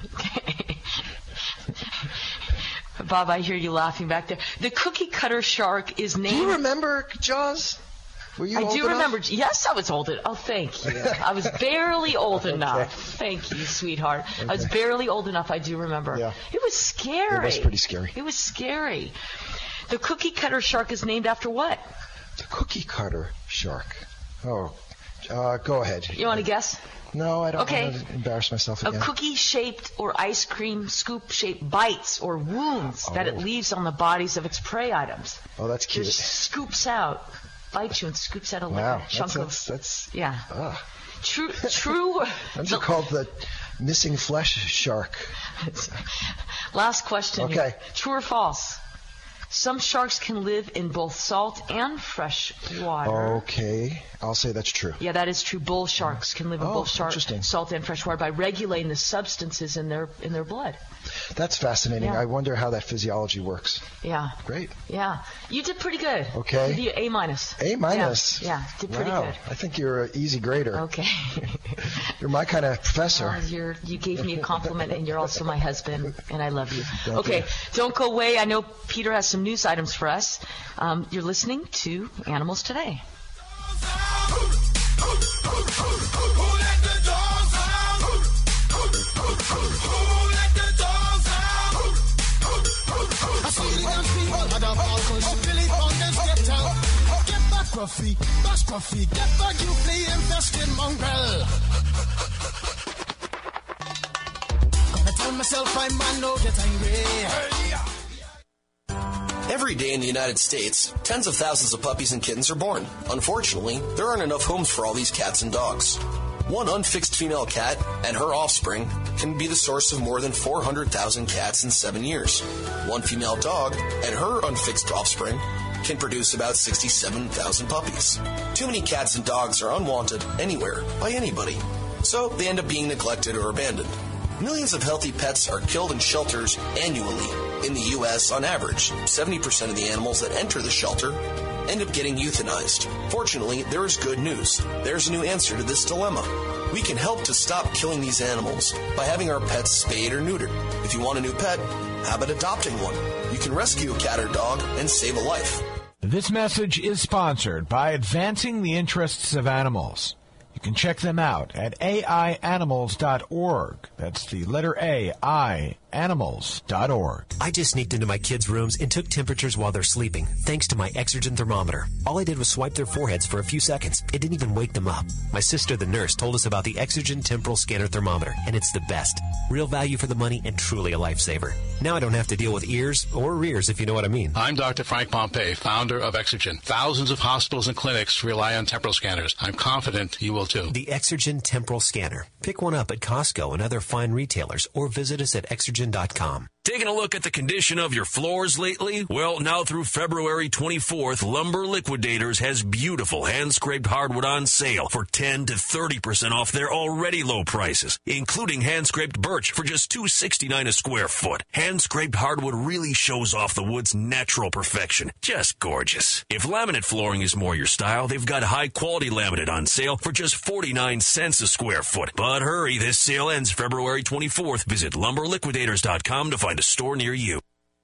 Bob, I hear you laughing back there. The cookie cutter shark is named. Do you remember Jaws? Were you I old do enough? remember. Yes, I was old. en- Oh, thank you. I was barely old enough. Thank you, sweetheart. I was Okay. barely old enough. I do remember. Yeah. It was scary. It was pretty scary. It was scary. The cookie cutter shark is named after what? The cookie cutter shark. Oh, uh, go ahead. You want to guess? No, I don't Okay. want to embarrass myself A again. cookie-shaped or ice cream scoop-shaped bites or wounds that it Oh. leaves on the bodies of its prey items. Oh, that's cute. Just scoops out, bites you and scoops out a little Wow, chunk that's, of. that's, that's Yeah. ugh. True. True. Those are called the missing flesh shark. Last question. Okay. Here. True or false? Some sharks can live in both salt and fresh water. Okay, I'll say that's true. Yeah, that is true. Bull sharks can live in Oh, both shark, interesting. salt and fresh water by regulating the substances in their in their blood. That's fascinating. Yeah. I wonder how that physiology works. Yeah. Great. Yeah. You did pretty good. Okay. Give you A minus. A minus. Yeah, yeah, did pretty wow. good. I think you're an easy grader. Okay. You're my kind of professor. Well, you're, you gave me a compliment, and you're also my husband, and I love you. Thank okay, you. don't go away. I know Peter has some news items for us. Um, you're listening to Animals Today. Scruffy, bash Scruffy, get back, you flea infested mongrel. Gonna tell myself I'm man, no get angry. Every day in the United States, tens of thousands of puppies and kittens are born. Unfortunately, there aren't enough homes for all these cats and dogs. One unfixed female cat and her offspring can be the source of more than four hundred thousand cats in seven years. One female dog and her unfixed offspring can produce about sixty-seven thousand puppies. Too many cats and dogs are unwanted anywhere by anybody, so they end up being neglected or abandoned. Millions of healthy pets are killed in shelters annually. In the U S, on average, seventy percent of the animals that enter the shelter end up getting euthanized. Fortunately, there is good news. There's a new answer to this dilemma. We can help to stop killing these animals by having our pets spayed or neutered. If you want a new pet, how about adopting one? You can rescue a cat or dog and save a life. This message is sponsored by Advancing the Interests of Animals. You can check them out at A I animals dot org. That's the letter A, I, animals dot org. I just sneaked into my kids' rooms and took temperatures while they're sleeping, thanks to my Exergen thermometer. All I did was swipe their foreheads for a few seconds. It didn't even wake them up. My sister, the nurse, told us about the Exergen Temporal Scanner Thermometer, and it's the best. Real value for the money and truly a lifesaver. Now I don't have to deal with ears or rears, if you know what I mean. I'm Doctor Frank Pompey, founder of Exergen. Thousands of hospitals and clinics rely on temporal scanners. I'm confident you will too. The Exergen Temporal Scanner. Pick one up at Costco and other fine retailers, or visit us at exergen dot com. Taking a look at the condition of your floors lately? Well, now through February twenty-fourth, Lumber Liquidators has beautiful hand-scraped hardwood on sale for ten to thirty percent off their already low prices, including hand-scraped birch for just two dollars and sixty-nine cents a square foot. Hand-scraped hardwood really shows off the wood's natural perfection. Just gorgeous. If laminate flooring is more your style, they've got high-quality laminate on sale for just forty-nine cents a square foot. But hurry, this sale ends February twenty-fourth. Visit lumber liquidators dot com to find a store near you.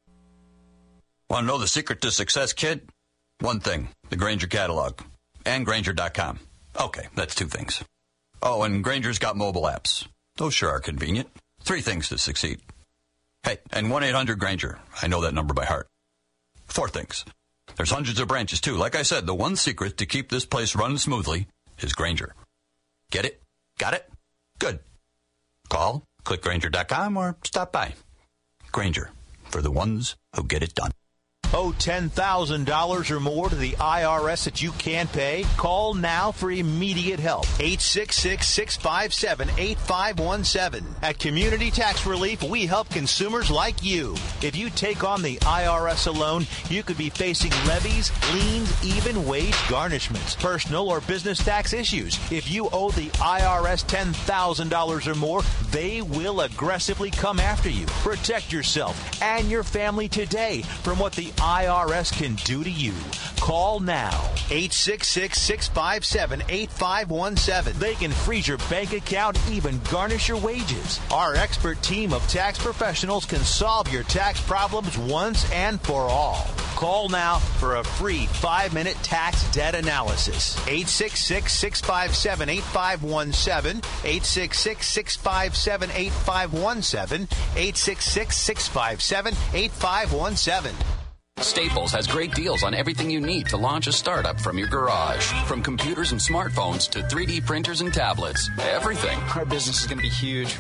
Want to know the secret to success, kid? One thing, the Grainger catalog and Grainger dot com. Okay, that's two things. Oh, and Grainger's got mobile apps. Those sure are convenient. Three things to succeed. Hey, and one eight hundred Grainger. I know that number by heart. Four things. There's hundreds of branches, too. Like I said, the one secret to keep this place running smoothly is Grainger. Get it? Got it? Good. Call, click Grainger dot com, or stop by. Grainger, for the ones who get it done. Owe ten thousand dollars or more to the I R S that you can't pay? Call now for immediate help. eight six six, six five seven, eight five one seven. At Community Tax Relief, we help consumers like you. If you take on the I R S alone, you could be facing levies, liens, even wage garnishments, personal or business tax issues. If you owe the I R S ten thousand dollars or more, they will aggressively come after you. Protect yourself and your family today from what the I R S can do to you. Call now. eight six six, six five seven, eight five one seven. They can freeze your bank account, even garnish your wages. Our expert team of tax professionals can solve your tax problems once and for all. Call now for a free five-minute tax debt analysis. eight six six, six five seven, eight five one seven. eight six six, six five seven, eight five one seven. eight six six, six five seven, eight five one seven. Staples has great deals on everything you need to launch a startup from your garage. From computers and smartphones to three D printers and tablets. Everything. Our business is going to be huge.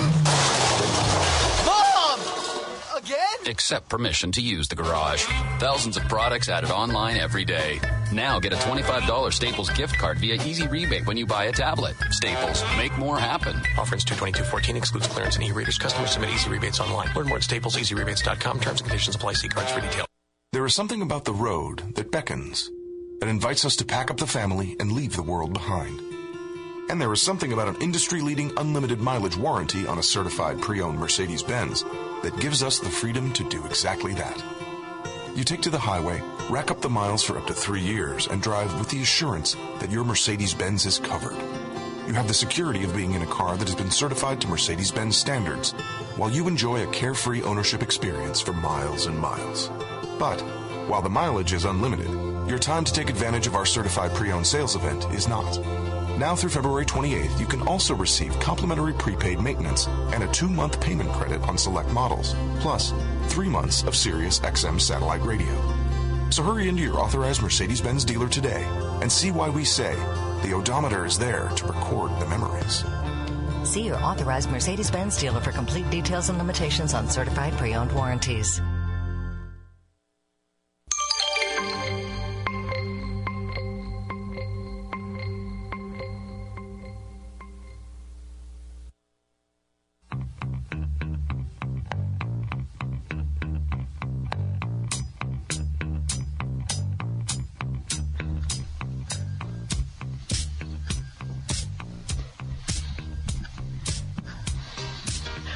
Mom! Again? Except permission to use the garage. Thousands of products added online every day. Now get a twenty-five dollars Staples gift card via Easy Rebate when you buy a tablet. Staples. Make more happen. Offer ends two twenty-two fourteen. Excludes clearance and e-readers. Customers submit Easy Rebates online. Learn more at staples easy rebates dot com. Terms and conditions apply. See cards for details. There is something about the road that beckons, that invites us to pack up the family and leave the world behind. And there is something about an industry-leading unlimited mileage warranty on a certified pre-owned Mercedes-Benz that gives us the freedom to do exactly that. You take to the highway, rack up the miles for up to three years, and drive with the assurance that your Mercedes-Benz is covered. You have the security of being in a car that has been certified to Mercedes-Benz standards, while you enjoy a carefree ownership experience for miles and miles. But while the mileage is unlimited, your time to take advantage of our certified pre-owned sales event is not. Now through February twenty-eighth, you can also receive complimentary prepaid maintenance and a two-month payment credit on select models, plus three months of Sirius X M satellite radio. So hurry into your authorized Mercedes-Benz dealer today and see why we say the odometer is there to record the memories. See your authorized Mercedes-Benz dealer for complete details and limitations on certified pre-owned warranties.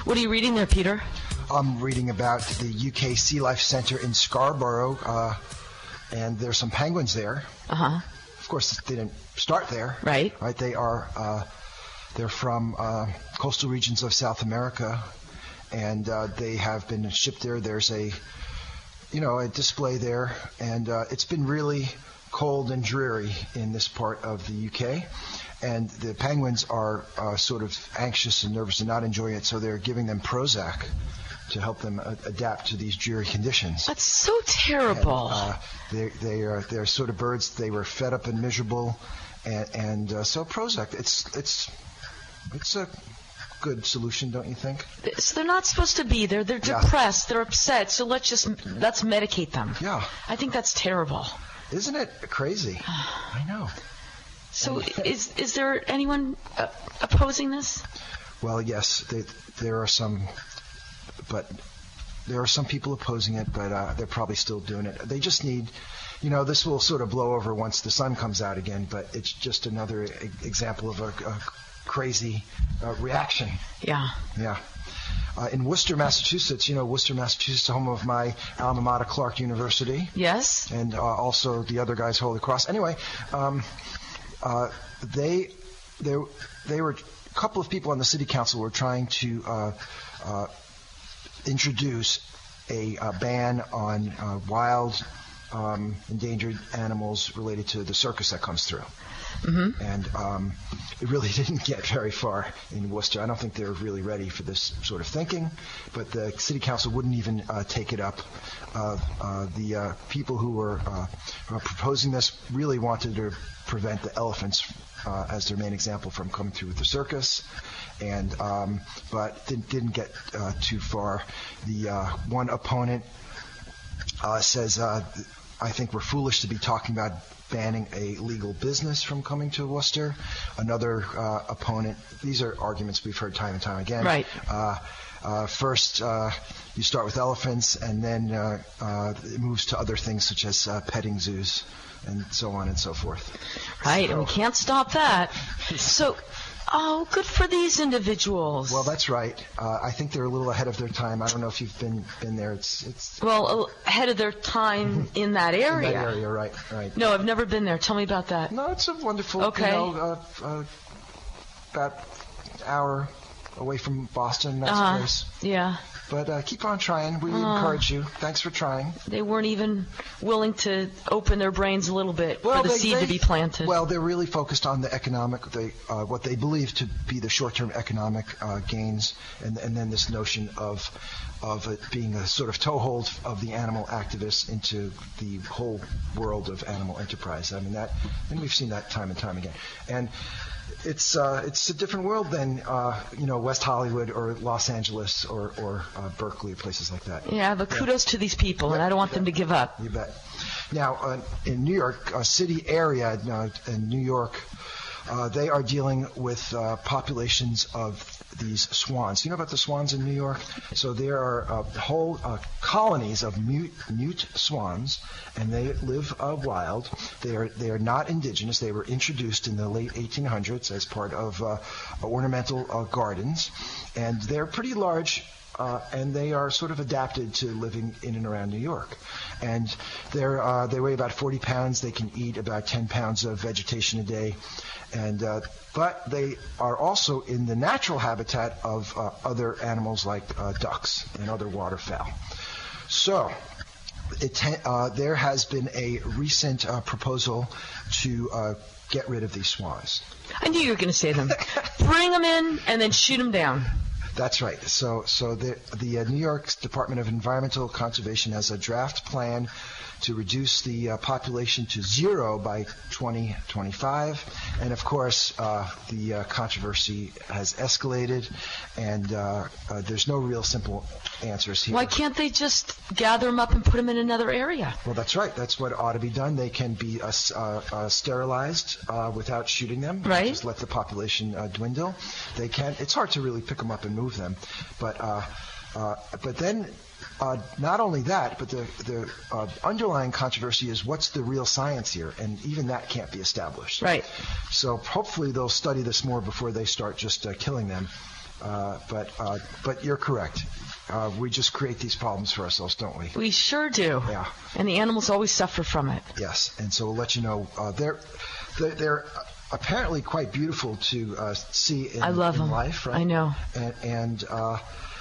What are you reading there, Peter? I'm reading about the U K Sea Life Centre in Scarborough, uh, and there's some penguins there. Uh-huh. Of course, they didn't start there. Right. Right. They are, uh, they're from uh, coastal regions of South America, and uh, they have been shipped there. There's a, you know, a display there, and uh, it's been really cold and dreary in this part of the U K, and the penguins are uh, sort of anxious and nervous and not enjoying it, so they're giving them Prozac to help them uh, adapt to these dreary conditions. That's so terrible. And, uh, they they are they're sort of birds. They were fed up and miserable, and, and uh, so Prozac. It's it's it's a good solution, don't you think? So they're not supposed to be there. They're Yeah. depressed. They're upset. So let's just let's medicate them. Yeah. I think that's terrible. Isn't it crazy? I know. So is is there anyone uh, opposing this? Well, yes, they, there are some, but there are some people opposing it, but uh, they're probably still doing it. They just need, you know, this will sort of blow over once the sun comes out again, but it's just another e- example of a, a crazy uh, reaction. Yeah. Yeah. Uh, in Worcester, Massachusetts, you know, Worcester, Massachusetts, home of my alma mater, Clark University. Yes. And uh, also the other guys, Holy Cross. Anyway, um, uh, they, they, they were, a couple of people on the city council were trying to uh, uh, introduce a, a ban on uh, wild, um, endangered animals related to the circus that comes through. Mm-hmm. And um, it really didn't get very far in Worcester. I don't think they were really ready for this sort of thinking, but the city council wouldn't even uh, take it up. Uh, uh, the uh, people who were uh, uh, proposing this really wanted to prevent the elephants, uh, as their main example, from coming through with the circus, and um, but didn't, didn't get uh, too far. The uh, one opponent uh, says, uh, I think we're foolish to be talking about banning a legal business from coming to Worcester. Another uh, opponent, these are arguments we've heard time and time again. Right. Uh, uh, first, uh, you start with elephants, and then uh, uh, it moves to other things such as uh, petting zoos and so on and so forth. Right, So- and we can't stop that. So, oh, good for these individuals. Well, that's right. Uh, I think they're a little ahead of their time. I don't know if you've been been there. It's it's Well, ahead of their time in that area. in that area, right? Right. No, I've never been there. Tell me about that. No, it's a wonderful. Okay. You know, uh, uh, about an hour away from Boston. Nice Uh-huh. place. Yeah. But uh, keep on trying. We Uh. encourage you. Thanks for trying. They weren't even willing to open their brains a little bit Well, for the they- seed they- to be planted. Well, they're really focused on the economic, they, uh, what they believe to be the short-term economic uh, gains, and, and then this notion of of it being a sort of toehold of the animal activists into the whole world of animal enterprise. I mean that, and we've seen that time and time again. And it's uh, it's a different world than uh, you know West Hollywood or Los Angeles or or uh, Berkeley or places like that. yeah, but kudos to these people, and I don't want them to give up. You bet. Now, uh, in New York uh, City area, uh, in New York, uh, they are dealing with uh, populations of these swans. You know about the swans in New York? So there are uh, whole uh, colonies of mute, mute swans, and they live uh, wild. They are they are not indigenous. They were introduced in the late eighteen hundreds as part of uh, ornamental uh, gardens, and they're pretty large. Uh, and they are sort of adapted to living in and around New York. And they're, uh, they weigh about forty pounds. They can eat about ten pounds of vegetation a day. And, uh, but they are also in the natural habitat of uh, other animals like uh, ducks and other waterfowl. So it te- uh, there has been a recent uh, proposal to uh, get rid of these swans. I knew you were going to say them. Bring them in and then shoot them down. That's right. So, so the the uh, New York Department of Environmental Conservation has a draft plan to reduce the uh, population to zero by twenty twenty-five, and of course, uh, the uh, controversy has escalated, and uh, uh, there's no real simple answers here. Why can't they just gather them up and put them in another area? Well, that's right. That's what ought to be done. They can be uh, s- uh, uh, sterilized uh, without shooting them. Right. Just let the population uh, dwindle. They can. It's hard to really pick them up and move them, but uh, uh, but then. Uh, not only that, but the, the uh, underlying controversy is what's the real science here, and even that can't be established. Right. So hopefully they'll study this more before they start just uh, killing them. Uh, but uh, but you're correct. Uh, we just create these problems for ourselves, don't we? We sure do. Yeah. And the animals always suffer from it. Yes. And so we'll let you know. Uh, they're, they're they're apparently quite beautiful to uh, see in, I love in them. life, right? I know. And and, uh,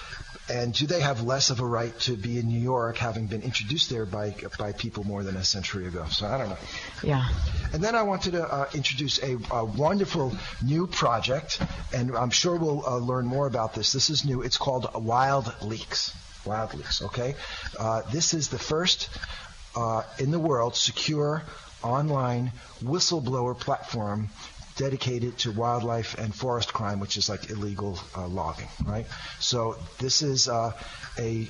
and do they have less of a right to be in New York, having been introduced there by by people more than a century ago? So I don't know. Yeah. And then I wanted to uh, introduce a, a wonderful new project, and I'm sure we'll uh, learn more about this. This is new. It's called Wild Leaks. Wild Leaks, okay? Uh, this is the first uh, in the world secure online whistleblower platform dedicated to wildlife and forest crime, which is like illegal uh, logging, right? So this is uh, a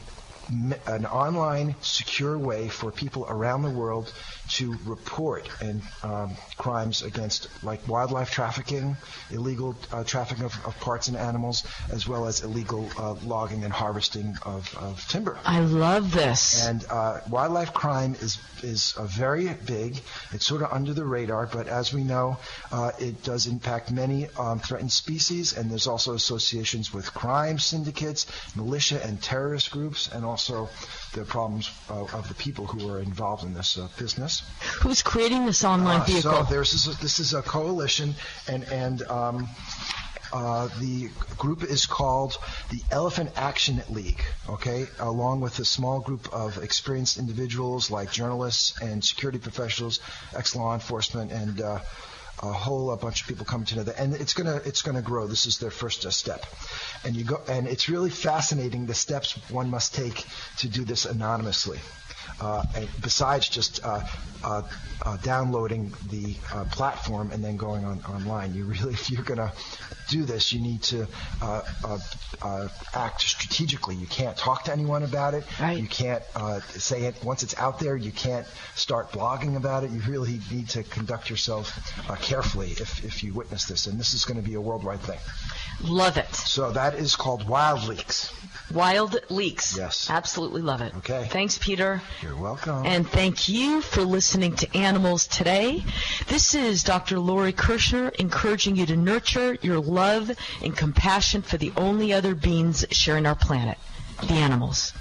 an online secure way for people around the world to report and um, crimes against like wildlife trafficking, illegal uh, trafficking of, of parts and animals, as well as illegal uh, logging and harvesting of, of timber. I love this. And uh, wildlife crime is is uh, very big. It's sort of under the radar, but as we know, uh, it does impact many um, threatened species, and there's also associations with crime syndicates, militia and terrorist groups, and also the problems uh, of the people who are involved in this uh, business. Who's creating this online uh, vehicle? So there's this, this is a coalition, and and um, uh, the group is called the Elephant Action League. Okay, along with a small group of experienced individuals like journalists and security professionals, ex-law enforcement, and uh, a whole a bunch of people coming together, and it's gonna it's gonna grow. This is their first uh, step, and you go, and it's really fascinating the steps one must take to do this anonymously. Uh, and besides just uh, uh, uh, downloading the uh, platform and then going on online, you really, if you're going to do this, you need to uh, uh, uh, act strategically. You can't talk to anyone about it. Right. You can't uh, say it once it's out there. You can't start blogging about it. You really need to conduct yourself uh, carefully if, if you witness this. And this is going to be a worldwide thing. Love it. So that is called Wild Leaks. Wild Leaks. Yes. Absolutely love it. Okay. Thanks, Peter. You're welcome. And thank you for listening to Animals Today. This is Doctor Lori Kirshner encouraging you to nurture your love and compassion for the only other beings sharing our planet, the animals.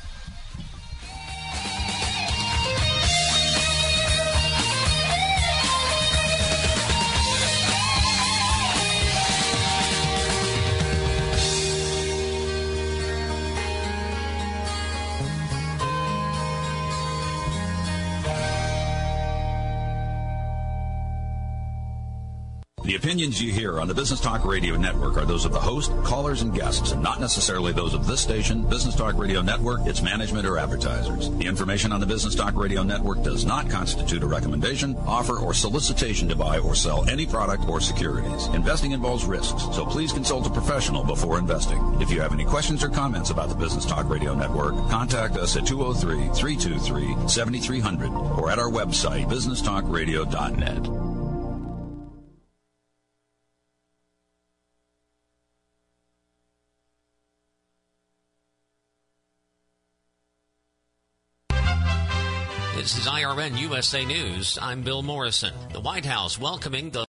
The opinions you hear on the Business Talk Radio Network are those of the host, callers, and guests, and not necessarily those of this station, Business Talk Radio Network, its management, or advertisers. The information on the Business Talk Radio Network does not constitute a recommendation, offer, or solicitation to buy or sell any product or securities. Investing involves risks, so please consult a professional before investing. If you have any questions or comments about the Business Talk Radio Network, contact us at two oh three, three two three, seven three zero zero or at our website, business talk radio dot net. This is I R N U S A News. I'm Bill Morrison. The White House welcoming the